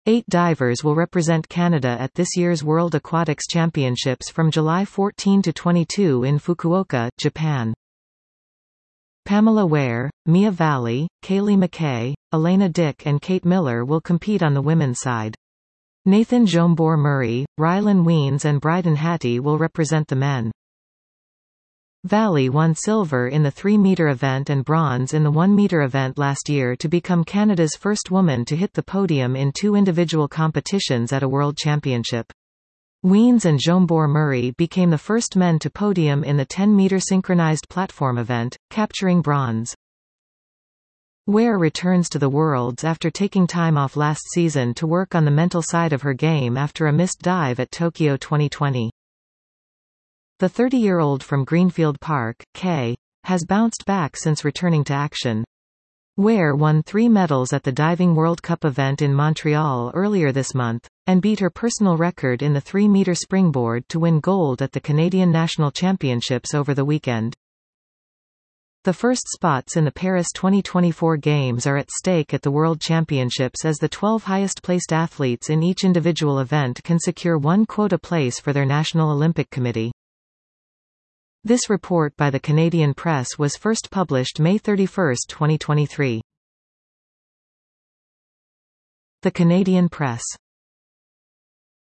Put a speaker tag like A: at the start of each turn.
A: 8 divers will represent Canada at this year's World Aquatics Championships from July 14 to 22 in Fukuoka, Japan. Pamela Ware, Mia Valley, Kaylee McKay, Elena Dick and Kate Miller will compete on the women's side. Nathan Jombor-Murray, Rylan Weens and Bryden Hattie will represent the men. Valley won silver in the 3-meter event and bronze in the 1-meter event last year to become Canada's first woman to hit the podium in 2 individual competitions at a World Championship. Weens and Jombor-Murray became the first men to podium in the 10-meter synchronized platform event, capturing bronze. Ware returns to the Worlds after taking time off last season to work on the mental side of her game after a missed dive at Tokyo 2020. The 30-year-old from Greenfield Park, Kay, has bounced back since returning to action. Ware won 3 medals at the Diving World Cup event in Montreal earlier this month, and beat her personal record in the 3-meter springboard to win gold at the Canadian National Championships over the weekend. The first spots in the Paris 2024 Games are at stake at the World Championships as the 12 highest-placed athletes in each individual event can secure 1 quota place for their National Olympic Committee. This report by the Canadian Press was first published May 31, 2023. The Canadian Press.